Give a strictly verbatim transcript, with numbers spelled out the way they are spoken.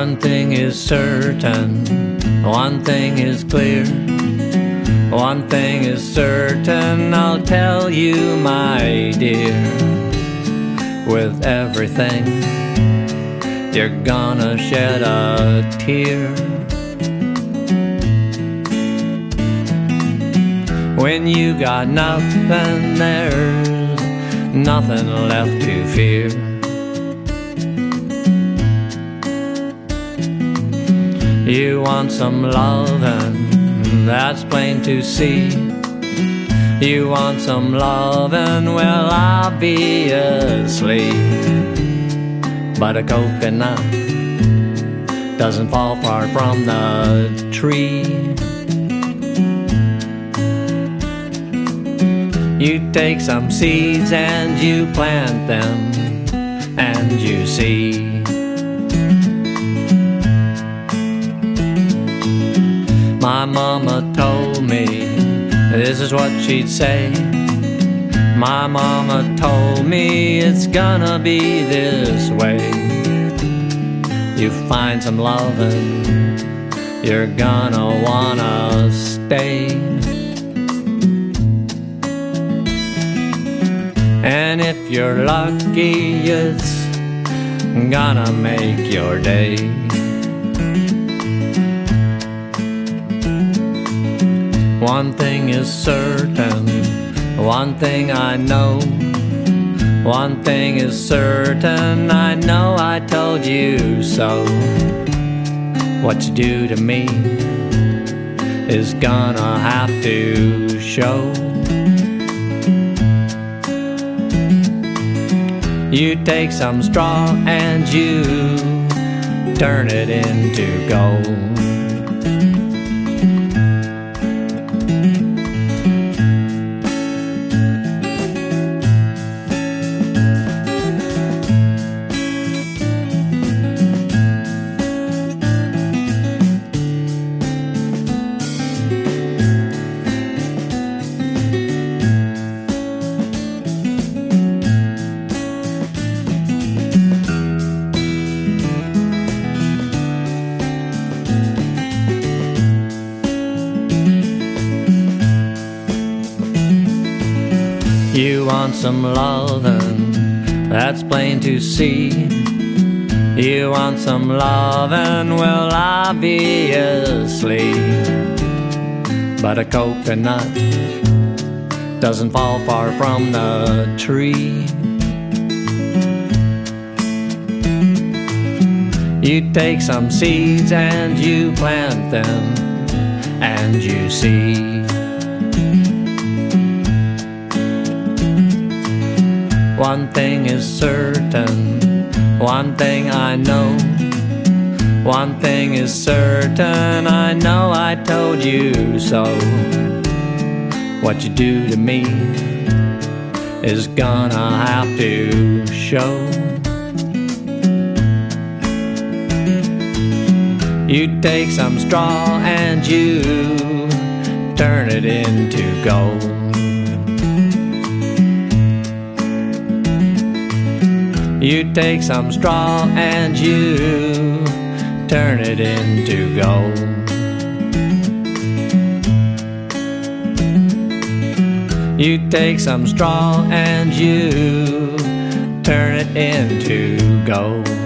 One thing is certain, one thing is clear. One thing is certain, I'll tell you, my dear. With everything, you're gonna shed a tear. When you got nothing, there's nothing left to fear. You want some lovin', that's plain to see. You want some lovin', well, obviously. But a coconut doesn't fall far from the tree. You take some seeds and you plant them, and you see. My mama told me this is what she'd say. My mama told me it's gonna be this way. You find some lovin', you're gonna wanna stay. And if you're lucky, it's gonna make your day. One thing is certain, one thing I know. One thing is certain, I know I told you so. What you do to me is gonna have to show. You take some straw and you turn it into gold. You want some lovin', that's plain to see. You want some lovin', well, obviously. But a coconut doesn't fall far from the tree. You take some seeds and you plant them, and you see. One thing is certain, one thing I know. One thing is certain, I know I told you so. What you do to me is gonna have to show. You take some straw and you turn it into gold. You take some straw and you turn it into gold. You take some straw and you turn it into gold.